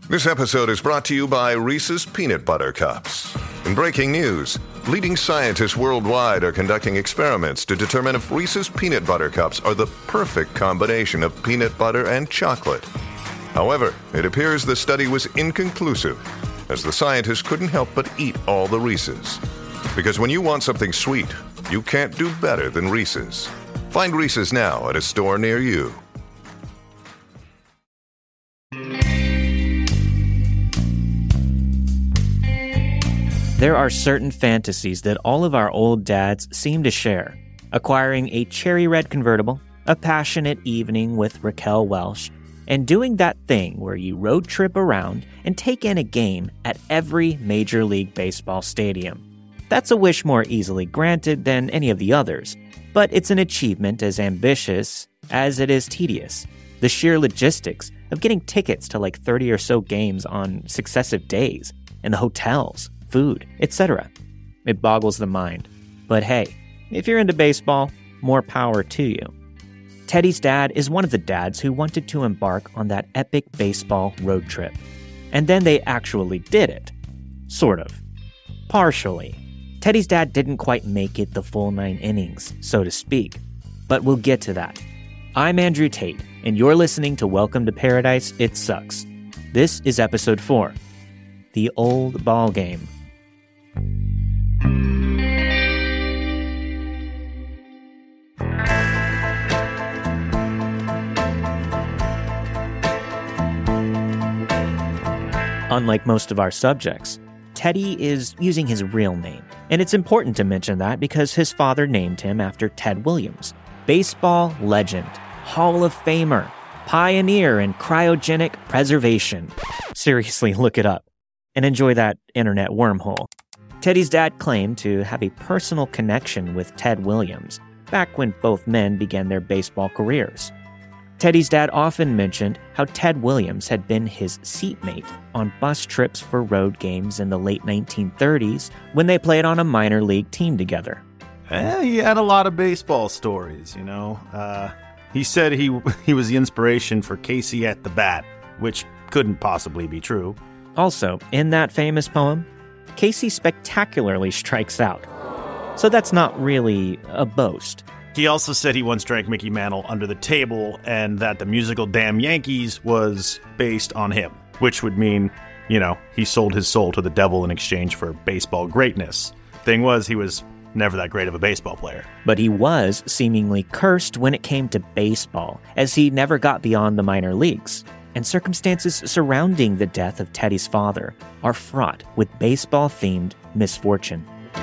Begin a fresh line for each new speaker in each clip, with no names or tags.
This episode is brought to you by Reese's Peanut Butter Cups. In breaking news, leading scientists worldwide are conducting experiments to determine if Reese's Peanut Butter Cups are the perfect combination of peanut butter and chocolate. However, it appears the study was inconclusive, as the scientists couldn't help but eat all the Reese's. Because when you want something sweet, you can't do better than Reese's. Find Reese's now at a store near you.
There are certain fantasies that all of our old dads seem to share. Acquiring a cherry red convertible, a passionate evening with Raquel Welch, and doing that thing where you road trip around and take in a game at every Major League Baseball stadium. That's a wish more easily granted than any of the others, but it's an achievement as ambitious as it is tedious. The sheer logistics of getting tickets to like 30 or so games on successive days, and the hotels, food, etc. It boggles the mind. But hey, if you're into baseball, more power to you. Teddy's dad is one of the dads who wanted to embark on that epic baseball road trip. And then they actually did it. Sort of. Partially. Teddy's dad didn't quite make it the full 9 innings, so to speak. But we'll get to that. I'm Andrew Tate, and you're listening to Welcome to Paradise, It Sucks. This is episode 4, The Old Ball Game. Unlike most of our subjects, Teddy is using his real name. And it's important to mention that because his father named him after Ted Williams, baseball legend, Hall of Famer, pioneer in cryogenic preservation. Seriously, look it up and enjoy that internet wormhole. Teddy's dad claimed to have a personal connection with Ted Williams back when both men began their baseball careers. Teddy's dad often mentioned how Ted Williams had been his seatmate on bus trips for road games in the late 1930s when they played on a minor league team together.
He had a lot of baseball stories, you know. He said he was the inspiration for Casey at the bat, which couldn't possibly be true.
Also, in that famous poem, Casey spectacularly strikes out. So that's not really a boast.
He also said he once drank Mickey Mantle under the table and that the musical Damn Yankees was based on him, which would mean, you know, he sold his soul to the devil in exchange for baseball greatness. Thing was, he was never that great of a baseball player.
But he was seemingly cursed when it came to baseball, as he never got beyond the minor leagues. And circumstances surrounding the death of Teddy's father are fraught with baseball-themed misfortune.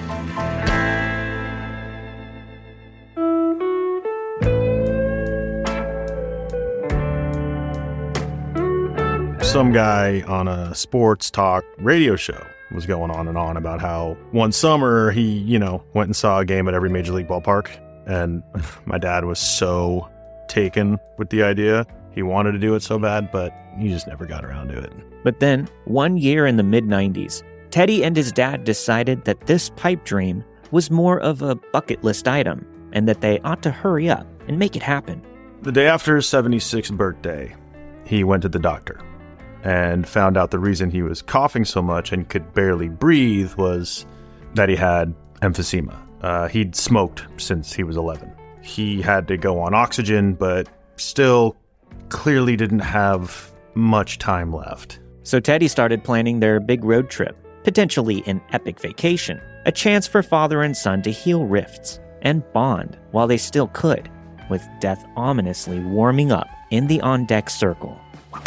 Some guy on a sports talk radio show was going on and on about how one summer he, went and saw a game at every Major League ballpark. And my dad was so taken with the idea. He wanted to do it so bad, but he just never got around to it.
But then, one year in the mid-90s, Teddy and his dad decided that this pipe dream was more of a bucket list item, and that they ought to hurry up and make it happen.
The day after his 76th birthday, he went to the doctor and found out the reason he was coughing so much and could barely breathe was that he had emphysema. He'd smoked since he was 11. He had to go on oxygen, but still clearly didn't have much time left.
So Teddy started planning their big road trip, potentially an epic vacation, a chance for father and son to heal rifts and bond while they still could, with death ominously warming up in the on-deck circle.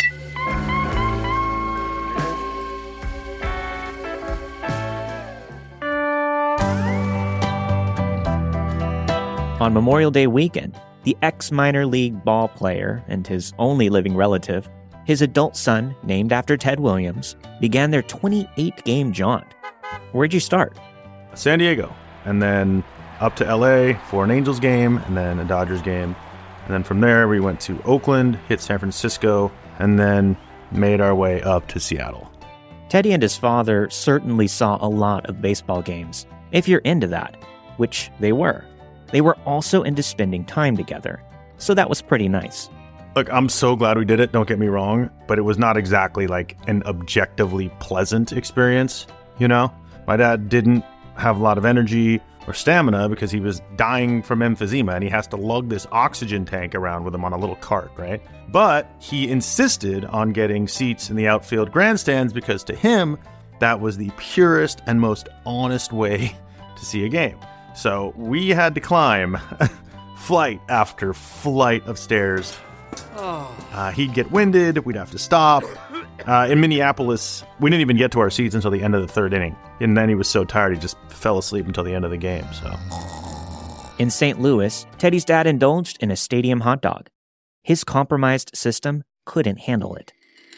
On Memorial Day weekend, the ex-minor league ball player and his only living relative, his adult son, named after Ted Williams, began their 28-game jaunt. Where'd you start?
San Diego, and then up to LA for an Angels game, and then a Dodgers game. And then from there, we went to Oakland, hit San Francisco, and then made our way up to Seattle.
Teddy and his father certainly saw a lot of baseball games, if you're into that, which they were. They were also into spending time together, so that was pretty nice.
Look, I'm so glad we did it, don't get me wrong, but it was not exactly like an objectively pleasant experience, you know? My dad didn't have a lot of energy or stamina because he was dying from emphysema and he has to lug this oxygen tank around with him on a little cart, right? But he insisted on getting seats in the outfield grandstands because to him, that was the purest and most honest way to see a game. So we had to climb flight after flight of stairs. He'd get winded, we'd have to stop. In Minneapolis, we didn't even get to our seats until the end of the third inning. And then he was so tired, he just fell asleep until the end of the game. So,
in St. Louis, Teddy's dad indulged in a stadium hot dog. His compromised system couldn't handle it.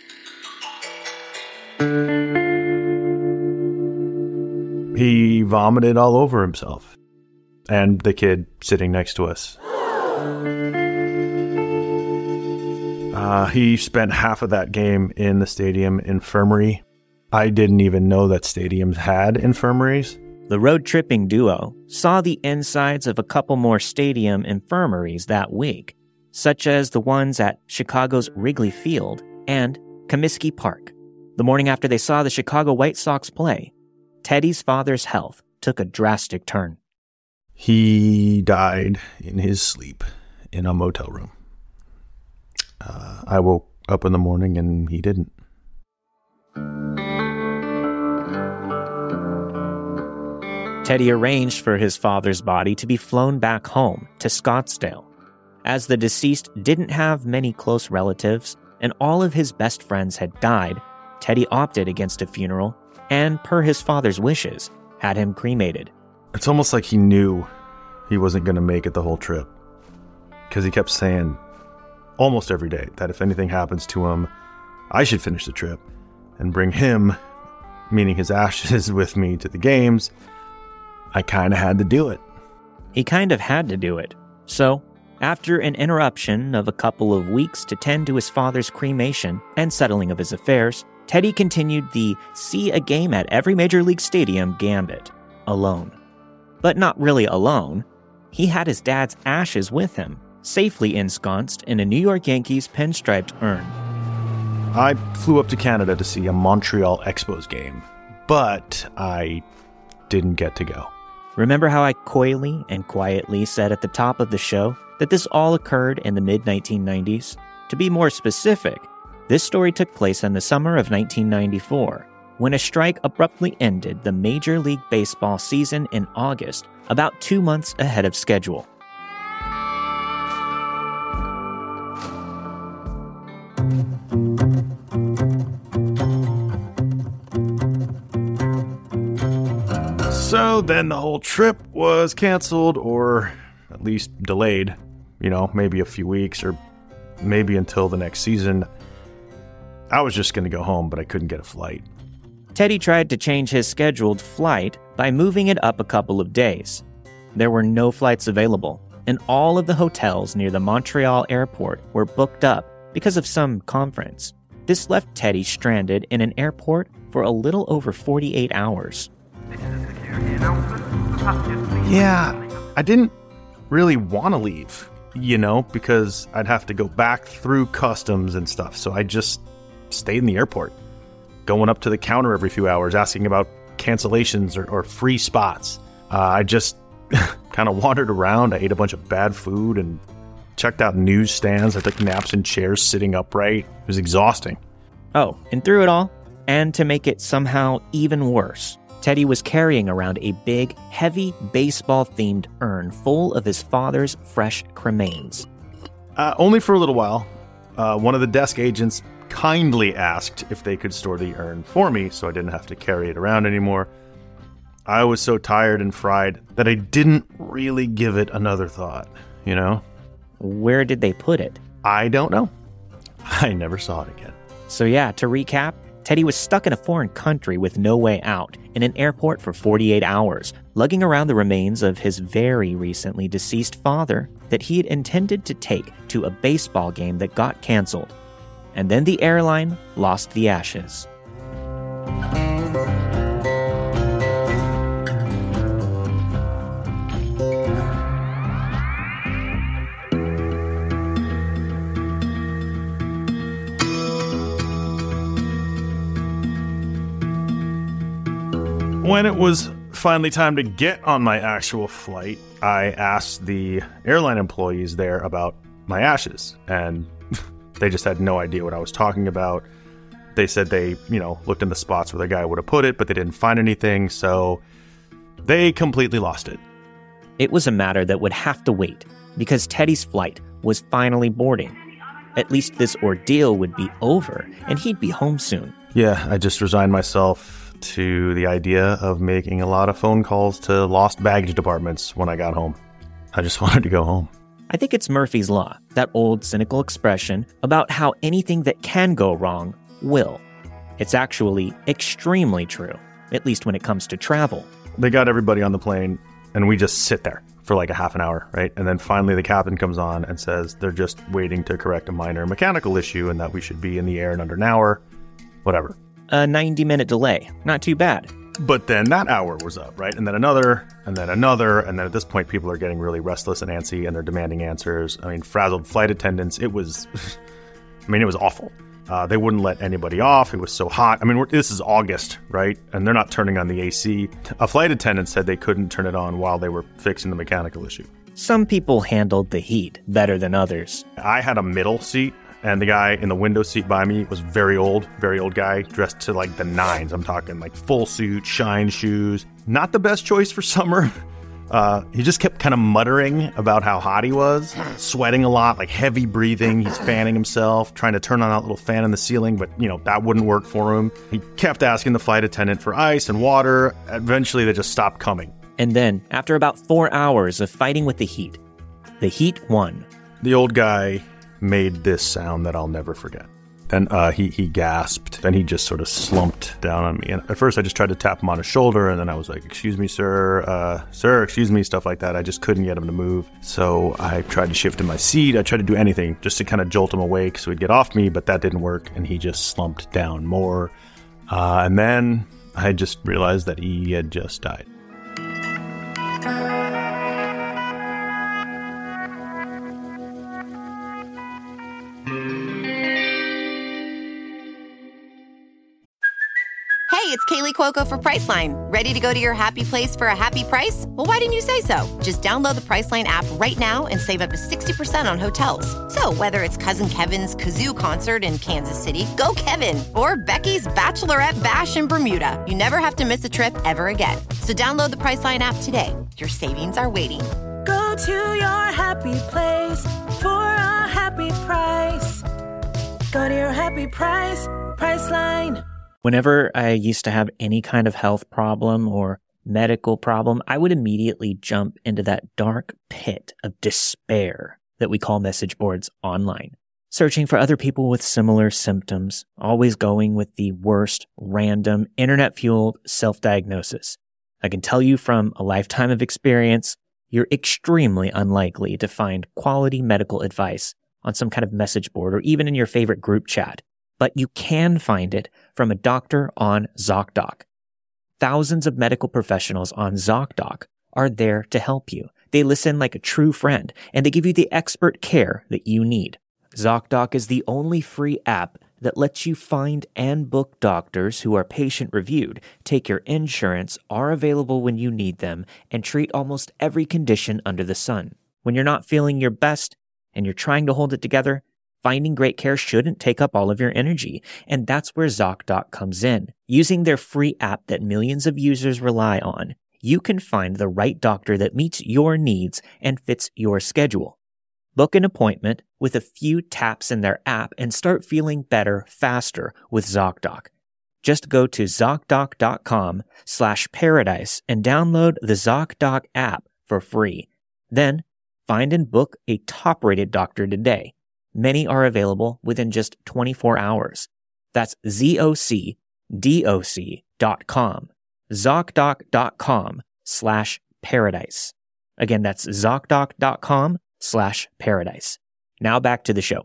He vomited all over himself. And the kid sitting next to us. He spent half of that game in the stadium infirmary. I didn't even know that stadiums had infirmaries.
The road-tripping duo saw the insides of a couple more stadium infirmaries that week, such as the ones at Chicago's Wrigley Field and Comiskey Park. The morning after they saw the Chicago White Sox play, Teddy's father's health took a drastic turn.
He died in his sleep in a motel room. I woke up in the morning and he didn't.
Teddy arranged for his father's body to be flown back home to Scottsdale. As the deceased didn't have many close relatives and all of his best friends had died, Teddy opted against a funeral and, per his father's wishes, had him cremated.
It's almost like he knew he wasn't going to make it the whole trip. Because he kept saying almost every day that if anything happens to him, I should finish the trip and bring him, meaning his ashes, with me to the games. I kind of had to do it.
He kind of had to do it. So, after an interruption of a couple of weeks to tend to his father's cremation and settling of his affairs, Teddy continued the see a game at every major league stadium gambit, alone. But not really alone. He had his dad's ashes with him, safely ensconced in a New York Yankees pinstriped urn.
I flew up to Canada to see a Montreal Expos game, but I didn't get to go.
Remember how I coyly and quietly said at the top of the show that this all occurred in the mid-1990s? To be more specific, this story took place in the summer of 1994, when a strike abruptly ended the Major League Baseball season in August, about 2 months ahead of schedule.
So then the whole trip was canceled, or at least delayed, maybe a few weeks or maybe until the next season. I was just going to go home, but I couldn't get a flight.
Teddy tried to change his scheduled flight by moving it up a couple of days. There were no flights available, and all of the hotels near the Montreal airport were booked up because of some conference. This left Teddy stranded in an airport for a little over 48 hours.
Yeah, I didn't really want to leave, because I'd have to go back through customs and stuff. So I just stayed in the airport, going up to the counter every few hours, asking about cancellations or free spots. I just kind of wandered around. I ate a bunch of bad food and checked out newsstands. I took naps in chairs sitting upright. It was exhausting.
Oh, and through it all, and to make it somehow even worse, Teddy was carrying around a big, heavy, baseball-themed urn full of his father's fresh cremains.
Only for a little while. One of the desk agents kindly asked if they could store the urn for me so I didn't have to carry it around anymore. I was so tired and fried that I didn't really give it another thought,
Where did they put it?
I don't know. I never saw it again.
So yeah, to recap, Teddy was stuck in a foreign country with no way out, in an airport for 48 hours, lugging around the remains of his very recently deceased father that he had intended to take to a baseball game that got canceled. And then the airline lost the ashes.
When it was finally time to get on my actual flight, I asked the airline employees there about my ashes, and they just had no idea what I was talking about. They said they, looked in the spots where the guy would have put it, but they didn't find anything, so they completely lost it.
It was a matter that would have to wait, because Teddy's flight was finally boarding. At least this ordeal would be over, and he'd be home soon.
Yeah, I just resigned myself to the idea of making a lot of phone calls to lost baggage departments when I got home. I just wanted to go home.
I think it's Murphy's Law, that old cynical expression about how anything that can go wrong will. It's actually extremely true, at least when it comes to travel.
They got everybody on the plane, and we just sit there for like a half an hour, right? And then finally the captain comes on and says they're just waiting to correct a minor mechanical issue and that we should be in the air in under an hour, whatever.
A 90-minute delay. Not too bad.
But then that hour was up, right? And then another, and then another, and then at this point people are getting really restless and antsy and they're demanding answers. I mean, frazzled flight attendants, it was awful. They wouldn't let anybody off. It was so hot. I mean, this is August, right? And they're not turning on the AC. A flight attendant said they couldn't turn it on while they were fixing the mechanical issue.
Some people handled the heat better than others.
I had a middle seat, and the guy in the window seat by me was very old guy, dressed to like the nines. I'm talking like full suit, shine shoes. Not the best choice for summer. He just kept kind of muttering about how hot he was, sweating a lot, like heavy breathing. He's fanning himself, trying to turn on that little fan in the ceiling, but, that wouldn't work for him. He kept asking the flight attendant for ice and water. Eventually, they just stopped coming.
And then, after about 4 hours of fighting with the heat won.
The old guy made this sound that I'll never forget. Then he gasped. Then he just sort of slumped down on me. And at first I just tried to tap him on his shoulder. And then I was like, excuse me, sir. Sir, excuse me, stuff like that. I just couldn't get him to move. So I tried to shift in my seat. I tried to do anything just to kind of jolt him awake so he'd get off me. But that didn't work. And he just slumped down more. And then I just realized that he had just died.
It's Kaylee Cuoco for Priceline. Ready to go to your happy place for a happy price? Well, why didn't you say so? Just download the Priceline app right now and save up to 60% on hotels. So whether it's Cousin Kevin's Kazoo Concert in Kansas City, go Kevin, or Becky's Bachelorette Bash in Bermuda, you never have to miss a trip ever again. So download the Priceline app today. Your savings are waiting.
Go to your happy place for a happy price. Go to your happy price, Priceline.
Whenever I used to have any kind of health problem or medical problem, I would immediately jump into that dark pit of despair that we call message boards online, searching for other people with similar symptoms, always going with the worst, random, internet-fueled self-diagnosis. I can tell you from a lifetime of experience, you're extremely unlikely to find quality medical advice on some kind of message board or even in your favorite group chat. But you can find it from a doctor on ZocDoc. Thousands of medical professionals on ZocDoc are there to help you. They listen like a true friend, and they give you the expert care that you need. ZocDoc is the only free app that lets you find and book doctors who are patient-reviewed, take your insurance, are available when you need them, and treat almost every condition under the sun. When you're not feeling your best and you're trying to hold it together, finding great care shouldn't take up all of your energy, and that's where ZocDoc comes in. Using their free app that millions of users rely on, you can find the right doctor that meets your needs and fits your schedule. Book an appointment with a few taps in their app and start feeling better faster with ZocDoc. Just go to ZocDoc.com/paradise and download the ZocDoc app for free. Then, find and book a top-rated doctor today. Many are available within just 24 hours. That's ZocDoc.com. ZocDoc.com/paradise. Again, that's ZocDoc.com/paradise. Now back to the show.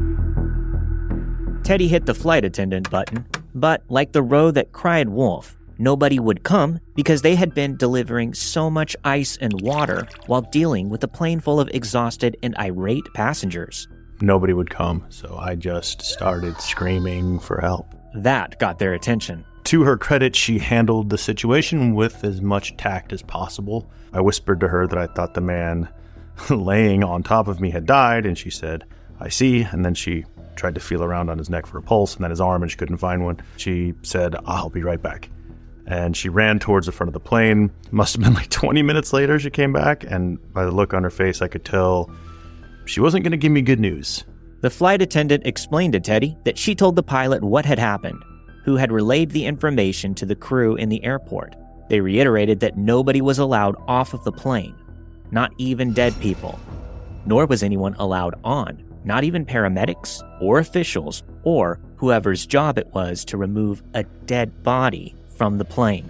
Teddy hit the flight attendant button, but like the row that cried wolf, Nobody would come because they had been delivering so much ice and water while dealing with a plane full of exhausted and irate passengers.
Nobody would come, so I just started screaming for help.
That got their attention.
To her credit, she handled the situation with as much tact as possible. I whispered to her that I thought the man laying on top of me had died, and she said, "I see," and then she tried to feel around on his neck for a pulse, and then his arm, and she couldn't find one. She said, "I'll be right back." And she ran towards the front of the plane. Must have been like 20 minutes later she came back, and by the look on her face, I could tell she wasn't going to give me good news.
The flight attendant explained to Teddy that she told the pilot what had happened, who had relayed the information to the crew in the airport. They reiterated that nobody was allowed off of the plane, not even dead people, nor was anyone allowed on, not even paramedics or officials or whoever's job it was to remove a dead body from the plane.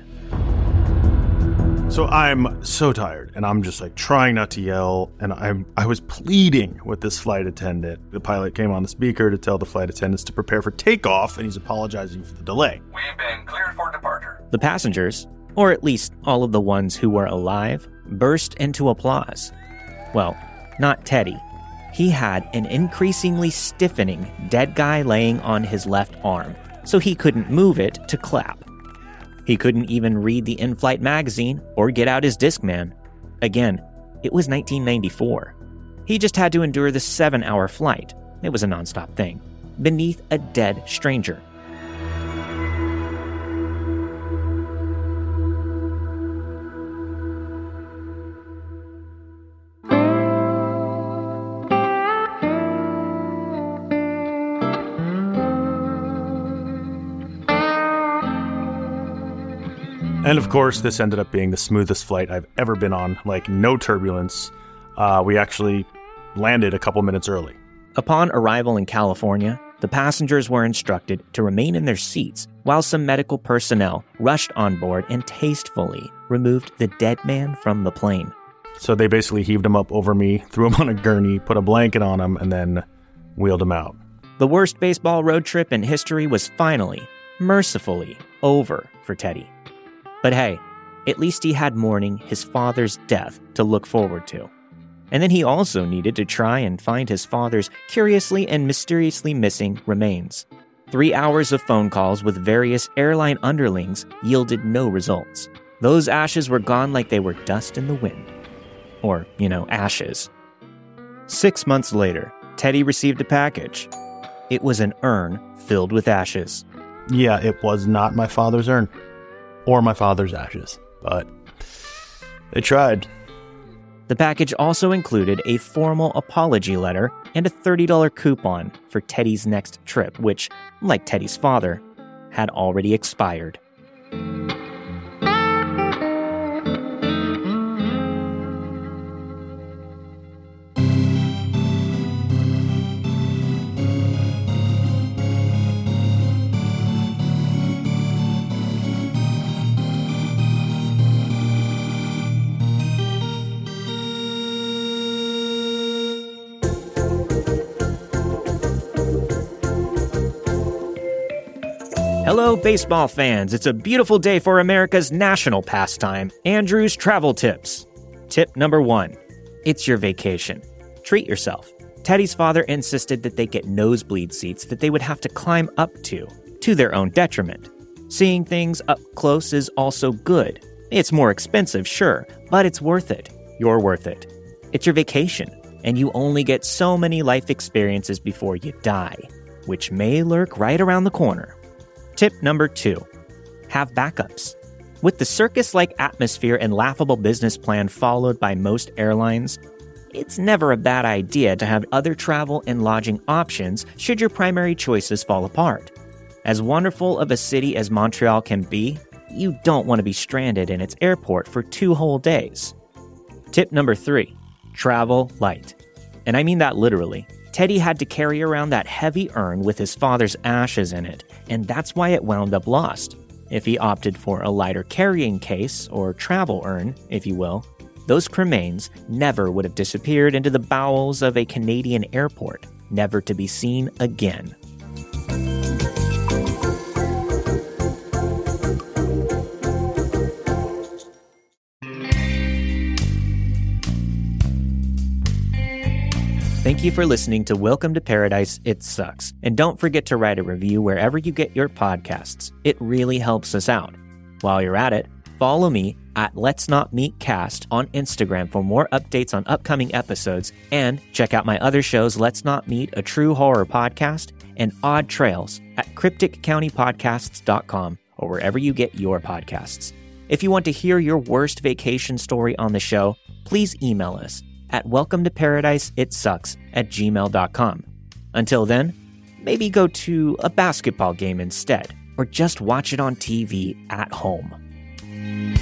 So I'm so tired, and I'm just like trying not to yell, and I was pleading with this flight attendant. The pilot came on the speaker to tell the flight attendants to prepare for takeoff, and he's apologizing for the delay.
We've been cleared for departure.
The passengers, or at least all of the ones who were alive, burst into applause. Well, not Teddy. He had an increasingly stiffening dead guy laying on his left arm, so he couldn't move it to clap. He couldn't even read the in-flight magazine or get out his Discman. Again, it was 1994. He just had to endure the 7-hour flight. It was a nonstop thing, beneath a dead stranger.
And of course, this ended up being the smoothest flight I've ever been on, like no turbulence. We actually landed a couple minutes early.
Upon arrival in California, the passengers were instructed to remain in their seats while some medical personnel rushed on board and tastefully removed the dead man from the plane.
So they basically heaved him up over me, threw him on a gurney, put a blanket on him, and then wheeled him out.
The worst baseball road trip in history was finally, mercifully, over for Teddy. But hey, at least he had mourning his father's death to look forward to. And then he also needed to try and find his father's curiously and mysteriously missing remains. 3 hours of phone calls with various airline underlings yielded no results. Those ashes were gone like they were dust in the wind. Or, ashes. 6 months later, Teddy received a package. It was an urn filled with ashes.
Yeah, it was not my father's urn. Or my father's ashes, but they tried.
The package also included a formal apology letter and a $30 coupon for Teddy's next trip, which, like Teddy's father, had already expired. Hello, baseball fans. It's a beautiful day for America's national pastime, Andrew's Travel Tips. Tip number 1. It's your vacation. Treat yourself. Teddy's father insisted that they get nosebleed seats that they would have to climb up to their own detriment. Seeing things up close is also good. It's more expensive, sure, but it's worth it. You're worth it. It's your vacation, and you only get so many life experiences before you die, which may lurk right around the corner. Tip number 2. Have backups. With the circus-like atmosphere and laughable business plan followed by most airlines, it's never a bad idea to have other travel and lodging options should your primary choices fall apart. As wonderful of a city as Montreal can be, you don't want to be stranded in its airport for 2 whole days. Tip number 3. Travel light. And I mean that literally. Teddy had to carry around that heavy urn with his father's ashes in it, and that's why it wound up lost. If he opted for a lighter carrying case, or travel urn, if you will, those cremains never would have disappeared into the bowels of a Canadian airport, never to be seen again. Thank you for listening to Welcome to Paradise, It Sucks. And don't forget to write a review wherever you get your podcasts. It really helps us out. While you're at it, follow me at Let's Not Meet Cast on Instagram for more updates on upcoming episodes, and check out my other shows, Let's Not Meet, a true horror podcast, and Odd Trails at crypticcountypodcasts.com or wherever you get your podcasts. If you want to hear your worst vacation story on the show, please email us at welcometoparadiseitsucks@gmail.com. Until then, maybe go to a basketball game instead, or just watch it on TV at home.